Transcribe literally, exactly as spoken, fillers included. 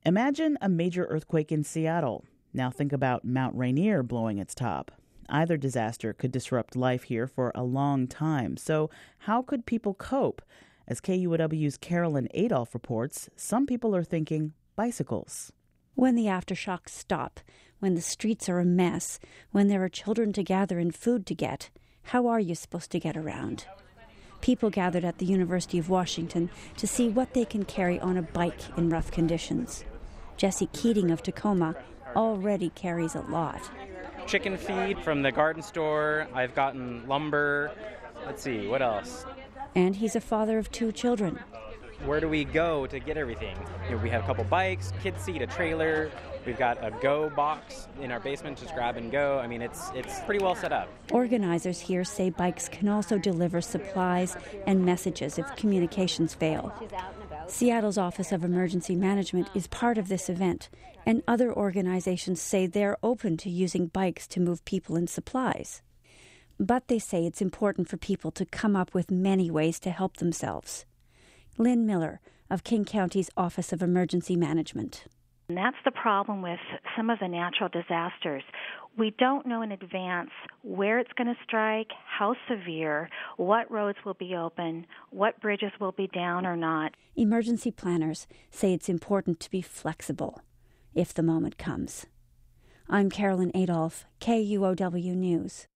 Imagine a major earthquake in Seattle. Now think about Mount Rainier blowing its top. Either disaster could disrupt life here for a long time. So how could people cope? As K U O W's Carolyn Adolph reports, some people are thinking bicycles. When the aftershocks stop, when the streets are a mess, when there are children to gather and food to get, how are you supposed to get around? People gathered at the University of Washington to see what they can carry on a bike in rough conditions. Jesse Keating of Tacoma already carries a lot. Chicken feed from the garden store. I've gotten lumber. Let's see, what else? And he's a father of two children. Where do we go to get everything? You know, we have a couple bikes, kid seat, a trailer. We've got a go box in our basement, just grab and go. I mean, it's it's pretty well set up. Organizers here say bikes can also deliver supplies and messages if communications fail. Seattle's Office of Emergency Management is part of this event, and other organizations say they're open to using bikes to move people and supplies. But they say it's important for people to come up with many ways to help themselves. Lynn Miller of King County's Office of Emergency Management. And that's the problem with some of the natural disasters. We don't know in advance where it's going to strike, how severe, what roads will be open, what bridges will be down or not. Emergency planners say it's important to be flexible if the moment comes. I'm Carolyn Adolph, K U O W News.